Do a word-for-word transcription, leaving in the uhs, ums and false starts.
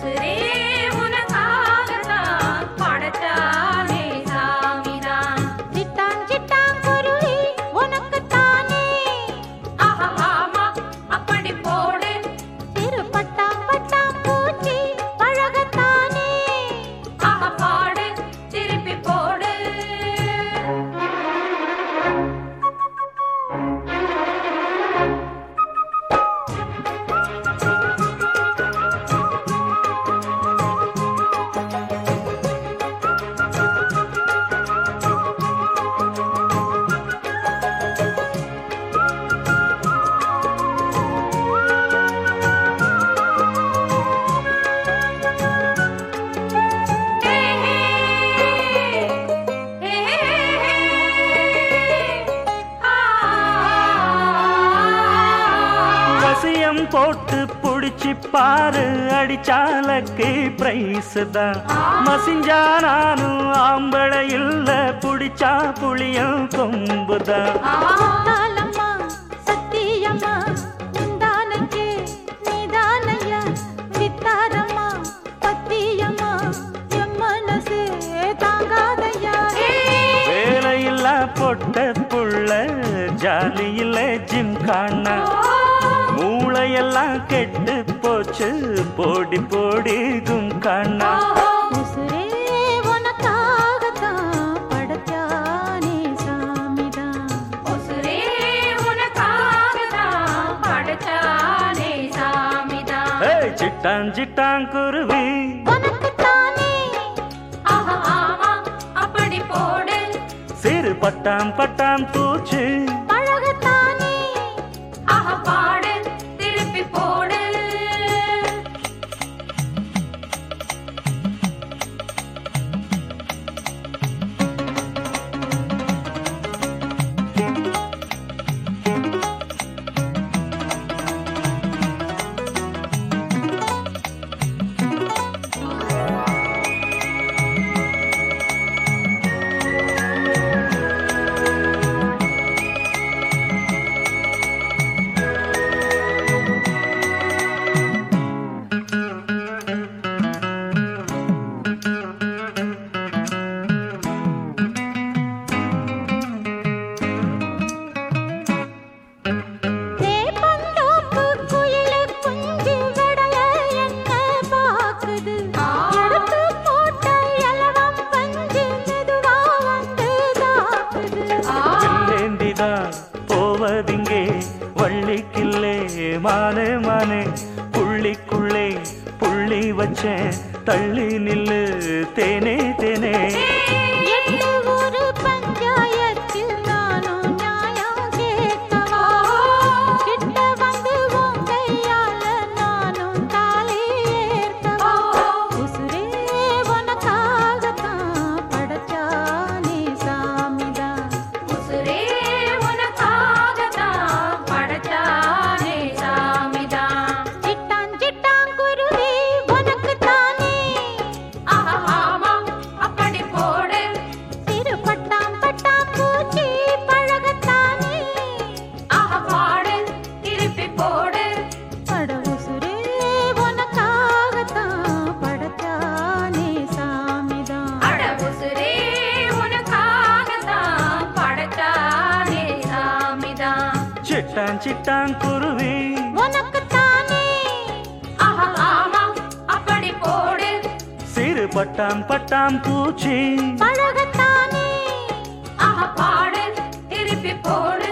உசுரே உனக்காகத்தான் படைச்சானே சாமிதான். சிட்டான் சிட்டான் குருவி உனக்குத்தானே. ஆஹா ஆமா அப்படி போடு. சிறு பட்டாம் பட்டாம் பூச்சி பழகத்தானே. ஆஹா பாடு திருப்பி போடு. வசியம் போட்டு புடிச்சு பாரு அடிச்சாலக்கு பிரைஸ் தான். மசிஞ்சா நானும் ஆம்பளை இல்ல புடிச்சா புளியும் கொம்புதான். முத்தாலம்மா சத்தியம்மா உந்தானக்கே நீதானையா. சித்தாரம்மா பத்தியம்மா என் மனசே தாங்காதையா. வேலையில்லா பொட்ட புள்ள ஜாலியில ஜிம் காணா. மூளையெல்லாம் கெட்டு போச்சு போடி போடி கும் காணா. உசுரே உனக்காகத்தான் படைச்சானே சாமிதான். உசுரே உனக்காகத்தான் படைச்சானே சாமிதான். ஏய் சிட்டான் சிட்டான் குருவி உனக்குத்தானே. ஆஹா ஆமா அப்படி போடு. சிறு பட்டாம் பட்டாம் பூச்சி பழகத்தானே. ஆஹா பாடு திருப்பி போடு. தேப்பந்தோப்பு குயிலு குஞ்சு விடல என்ன பாக்குது. எடுத்து போட்ட இலவம் பஞ்சு மெதுவா வந்து தாக்குது. வெள்ளேந்திதான் போவதிங்கே வள்ளிக்கில்லே மானே மானே. புள்ளிக்குள்ளே புள்ளி வச்சேன் தள்ளி நில்லு தேனே தேனே. எட்டு ஊரு பஞ்சாயத்தில் நானும் நியாயம் கேட்கவா. கிட்ட வந்து உன் கையால நானும் தாலி ஏற்கவா. உசுரே உனக்காகத்தான் படைச்சானே சாமிதான். உசுரே உனக்காகத்தான் படைச்சானே சாமிதான். சிட்டான் சிட்டான் குருவி உனக்குத்தானே. ஆஹா ஆமா அப்படி போடு. சிறு பட்டாம் பட்டாம் பூச்சி பழகத்தானே. ஆஹா பாடு திருப்பி போடு. அட உசுரே உனக்காகத்தான் படைச்சானே சாமிதான். அட உசுரே உனக்காகத்தான் படைச்சானே சாமிதான். சிட்டான் சிட்டான் குருவி உனக்குத்தானே. ஆஹா ஆமா அப்படி போடு. சிறு பட்டாம் பட்டாம் பூச்சி பழகத்தானே. ஆஹா பாடு திருப்பி போடு.